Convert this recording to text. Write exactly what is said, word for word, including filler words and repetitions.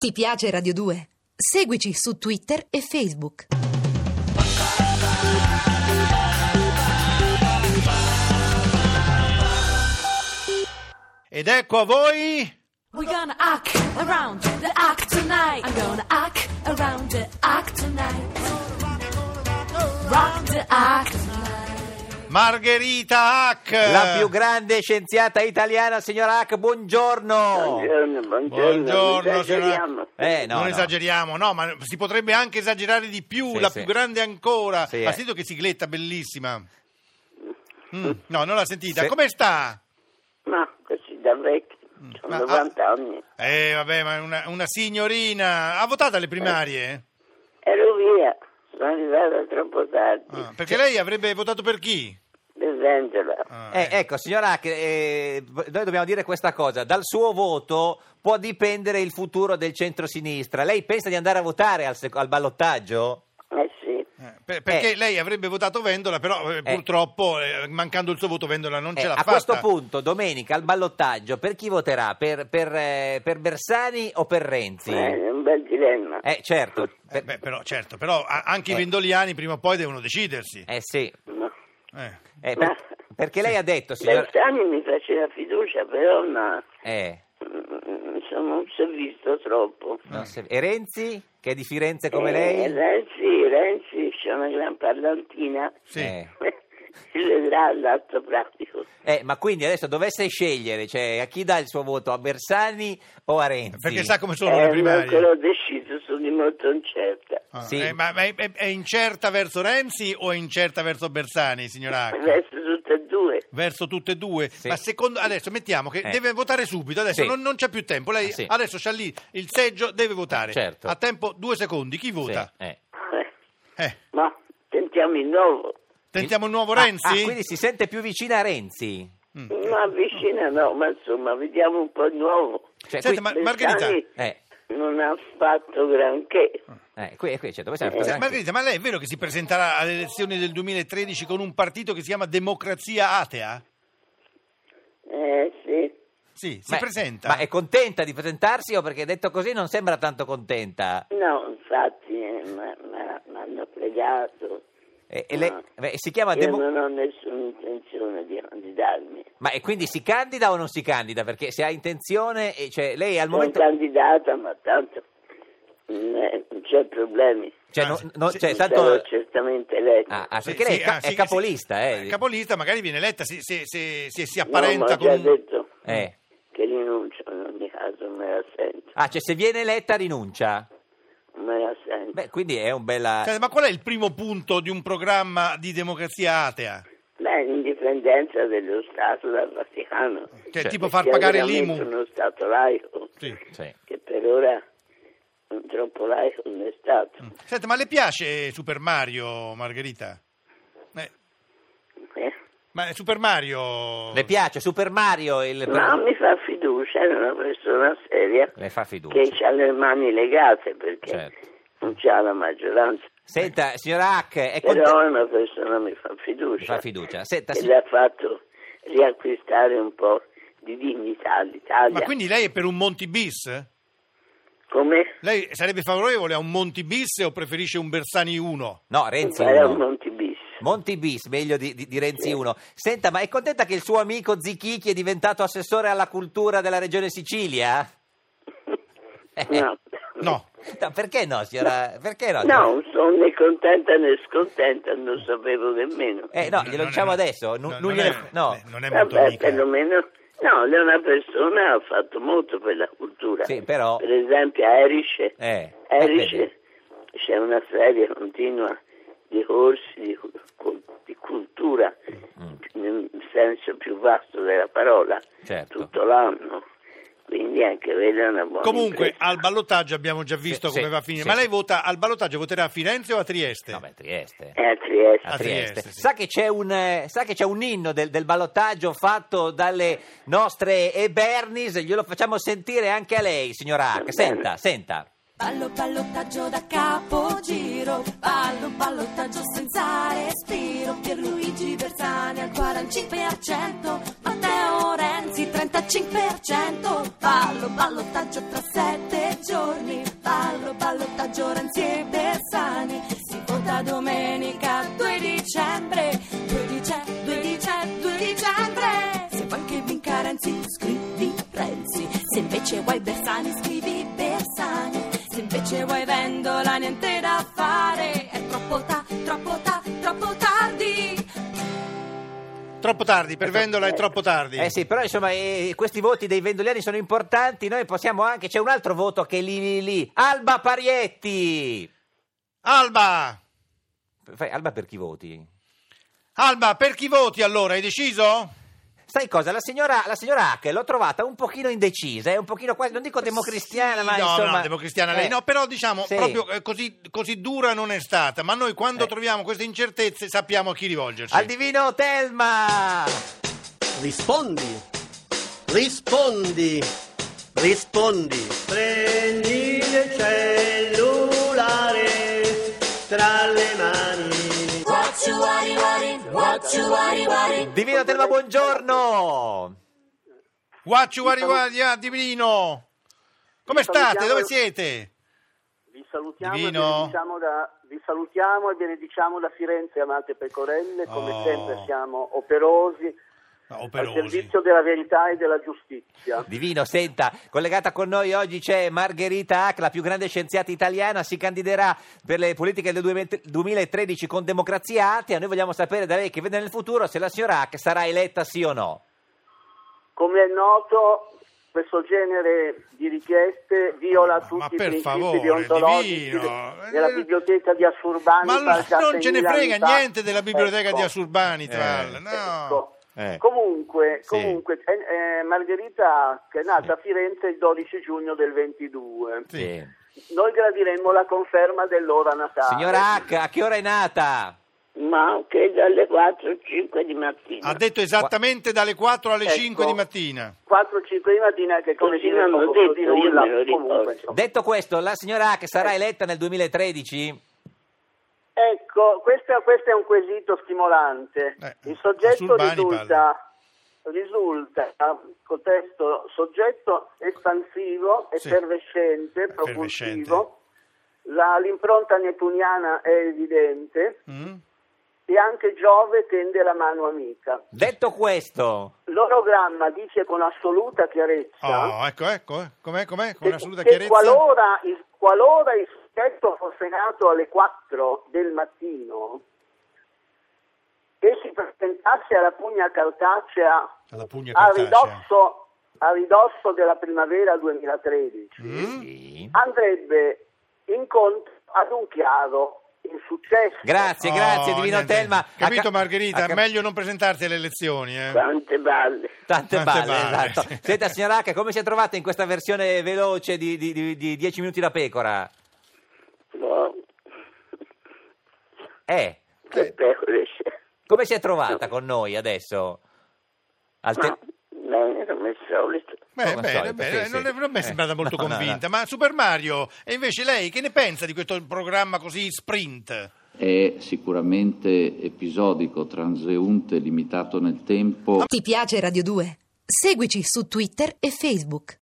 Ti piace Radio due? Seguici su Twitter e Facebook. Ed ecco a voi... We're gonna act around the act tonight. I'm gonna act around the act tonight. Rock the act tonight. Margherita Hack, La più grande scienziata italiana, signora Hack, buongiorno. Buongiorno, buongiorno. Buongiorno, Non esageriamo. Eh, no, non no. esageriamo, no, ma si potrebbe anche esagerare di più, Sì, la sì. più grande ancora. Sì, Ha eh. sentito che sigletta bellissima? Mm, no, non l'ha sentita. Sì. Come sta? Ma così da vecchio, ho Ma- novanta anni. Eh, vabbè, ma è una, una signorina. Ha votato alle primarie? Ero via, sono arrivata troppo tardi. Ah, perché lei avrebbe votato per chi? Per Vendola. Ah, Eh, ecco, signora Hack, eh, noi dobbiamo dire questa cosa. Dal suo voto può dipendere il futuro del centro-sinistra. Lei pensa di andare a votare al, sec- al ballottaggio? Eh sì, eh, per- perché Eh. lei avrebbe votato Vendola, però eh, Eh. purtroppo, eh, mancando il suo voto, Vendola non ce Eh, l'ha a fatta. questo punto, domenica, al ballottaggio, per chi voterà? Per, per, eh, per Bersani o per Renzi? eh, è un bel dilemma. Eh, certo. Eh, Per- beh, però, certo, però a- anche i Eh. vendoliani prima o poi devono decidersi. eh sì. No. Eh. Eh, per- perché lei ha detto, signora... Bersani mi faceva fiducia, però no, Eh, mm, insomma non si è visto troppo. non si- E Renzi, che è di Firenze come Eh, lei? Renzi, Renzi c'è una gran parlantina, Sì. Eh. si vedrà all'atto pratico. Eh, ma quindi adesso dovesse scegliere, cioè a chi dà il suo voto, a Bersani o a Renzi? Perché sa come sono Eh, le non primarie. ancora ho deciso, sono di molto incerta. Ah, Sì. eh, ma ma è, è- è incerta verso Renzi o è incerta verso Bersani, signora Hack? Verso tutte e due. Verso tutte e due? Sì. Ma secondo adesso mettiamo che Eh. deve votare subito, adesso Sì. non, non c'è più tempo. Lei Ah, sì. adesso c'ha lì il seggio, deve votare. Certo. Ha tempo due secondi. Chi Sì, vota? eh. Eh, Eh. ma tentiamo il nuovo. Tentiamo un nuovo Ah, Renzi? ah, quindi si sente più vicina a Renzi? Ma vicina no, ma insomma vediamo un po' il nuovo. Cioè, Senta, qui- ma Margherita, Bersani Eh, non ha fatto granché. eh, qui, qui certo, voi siete Eh, anche- Margherita, ma lei è vero che si presenterà alle elezioni del duemilatredici con un partito che si chiama Democrazia Atea? Eh sì. Sì, si Ma- presenta. Ma è contenta di presentarsi o perché detto così non sembra tanto contenta? No, infatti eh, ma- ma- mi hanno pregato. E, e lei- No. beh, si chiama Io Demo- non ho nessuna intenzione di candidarmi. Ma e quindi si candida o non si candida? Perché se ha intenzione, eh, cioè lei al Sono momento... candidata, ma tanto mm, eh, non c'è problemi. Cioè, Ah, no- sì, no- sì. cioè, Sarò tanto... certamente eletto. Ah, ah, Sì, perché lei sì, è, ca- ah, è sì, capolista, sì. eh? Eh, Capolista, magari viene eletta se, se- se- se si No, ma apparenta ho con già un... detto Eh. che rinuncio, in ogni caso me la sento. Ah, cioè se viene eletta rinuncia? Me la sento. Beh, quindi è un bella... Senta, ma qual è il primo punto di un programma di democrazia atea? Beh, l'indipendenza dello Stato dal Vaticano. Cioè, Cioè, tipo far Sia pagare veramente l'I M U? uno Stato laico, Sì. Sì. che per ora non troppo laico non è stato. Senta, ma le piace Super Mario, Margherita? Eh, Eh? ma Super Mario... Le piace Super Mario? Il... Ma mi fa fiducia, è una persona seria Le fa fiducia. che ha le mani legate perché Certo. non c'ha la maggioranza. Senta, signora Hack, è Però contenta... è una persona che mi fa fiducia, Fa fiducia. Senta, che si- le ha fatto riacquistare un po' di dignità all'Italia. Ma quindi lei è per un Monti bis? Come? Lei sarebbe favorevole a un Monti bis o preferisce un Bersani uno? No, Renzi Era un uno. Monti bis. Monti bis, meglio di, di- di Renzi uno. Senta, ma è contenta che il suo amico Zichichi è diventato assessore alla cultura della regione Sicilia? Eh, No. No. no, perché no, signora? Perché no? No, sono né contenta né scontenta, non sapevo nemmeno. Eh, no, glielo Non è- diciamo adesso. no, non non gliene- è- no. non è molto Vabbè, amica. perlomeno... No, lei è una persona che ha fatto molto per la cultura. Sì, però- Per esempio a Erice, Eh, Erice eh, c'è una serie continua di corsi di, cu- di cultura, Mm. nel senso più vasto della parola, Certo. tutto l'anno. Quindi anche quella è una buona Comunque, impresa. al ballottaggio abbiamo già visto Sì, come sì, va a finire. sì. Ma lei vota al ballottaggio, voterà a Firenze o a Trieste? No, beh, Trieste. È a Trieste. A A Trieste. Trieste, sì. Sa che c'è un, eh, sa che c'è un inno del, del ballottaggio fatto dalle nostre Ebernis, glielo facciamo sentire anche a lei, signora Hack. Senta, senta. Ballo, ballottaggio da capogiro, ballo, ballottaggio senza respiro. Pierluigi Bersani al quarantacinque per cento, Matteo Renzi trentacinque per cento. Ballo, ballottaggio tra sette giorni, ballo, ballottaggio Renzi e Bersani. Si vota domenica due dicembre, due dicembre, due dicembre, due dicembre. Se vuoi che vinca Renzi, scrivi Renzi. Se invece vuoi Bersani, scrivi Bersani. Se invece vuoi Vendola, niente da fare. È troppo ta, troppo ta, troppo tardi. Troppo tardi, per Vendola è troppo tardi. Eh sì, però insomma eh, questi voti dei vendoliani sono importanti. Noi possiamo anche, c'è un altro voto che è lì lì lì. Alba Parietti. Alba! Fai, Alba per chi voti? Alba, per chi voti allora? Hai deciso? Sai cosa? La signora, la signora Hack l'ho trovata un pochino indecisa, è un pochino quasi, non dico democristiana, ma no, insomma... no, democristiana lei eh, no, però diciamo sì. proprio eh, così, così dura non è stata, ma noi quando Eh. troviamo queste incertezze sappiamo a chi rivolgerci. Al divino Telma! Rispondi, rispondi, rispondi. Prendi il cellulare tra le mani. What you worry, worry, what you worry, worry. Divino Telma, buongiorno! Guacciu Guariguadia, Divino! Come Vi state? salutiamo- Dove siete? Vi salutiamo, e Divino. benediciamo da, vi salutiamo e benediciamo da Firenze, amate pecorelle, come Oh. sempre siamo operosi, No, al operosi. servizio della verità e della giustizia. Divino, senta, collegata con noi oggi c'è Margherita Hack, la più grande scienziata italiana, si candiderà per le politiche del duemilatredici con Democrazia Atea. Noi vogliamo sapere da lei, che vede nel futuro, se la signora Hack sarà eletta sì o no. Come è noto, questo genere di richieste viola Ma- tutti ma i per principi favore, deontologici Divino. della biblioteca di Assurbanipal. Ma già non ce ne seimila frega anni fa. niente della biblioteca Ecco. di Assurbanipal, Eh. no. Ecco. Eh. Comunque, Sì. comunque eh, eh, Margherita, che è nata a Firenze il dodici giugno del ventidue. Sì. Noi gradiremmo la conferma dell'ora natale. Signora Hack, a che ora è nata? Ma anche dalle quattro o cinque di mattina. Ha detto esattamente dalle quattro alle Ecco. cinque di mattina. quattro cinque di mattina, che come Così dire mi hanno poco detto, di io nulla. me lo ricordo. Comunque, insomma. Detto questo, la signora Hack sarà eletta nel duemilatredici? Ecco, questo, questo è un quesito stimolante. Eh, Il soggetto Assurbanipal. risulta, risulta contesto soggetto espansivo, Sì. effervescente, Effervescente. propulsivo. La, l'impronta neptuniana è evidente Mm? e anche Giove tende la mano amica. Detto questo, L'orogramma dice con assoluta chiarezza Oh, ecco, ecco, eh. com'è, com'è, con che, assoluta che chiarezza. qualora, il, qualora il soggetto fosse nato alle quattro del mattino e si presentasse alla pugna cartacea Alla pugna a cartacea. ridosso, a ridosso della primavera duemilatredici, Mm? sì. andrebbe incontro ad un chiaro insuccesso. Grazie, Oh, grazie Divino niente. Telma. Capito Ha ca- Margherita? ha cap- Meglio non presentarti alle elezioni, eh. Quante balle. Tante, Tante balle, balle, esatto. sì. Senta signora Hack, come si è trovata in questa versione veloce di, di, di, di dieci minuti da pecora? No, Eh, che pecore c'è. come si è trovata con noi adesso? Al te- Ma bene, come al solito. Beh, Come al bene, solito, bene, sì, non, sì. è, non mi è Eh, sembrata molto no, no, convinta. no. Ma Super Mario, e invece lei che ne pensa di questo programma così sprint? È sicuramente episodico, transeunte, limitato nel tempo. Ti piace Radio due? Seguici su Twitter e Facebook.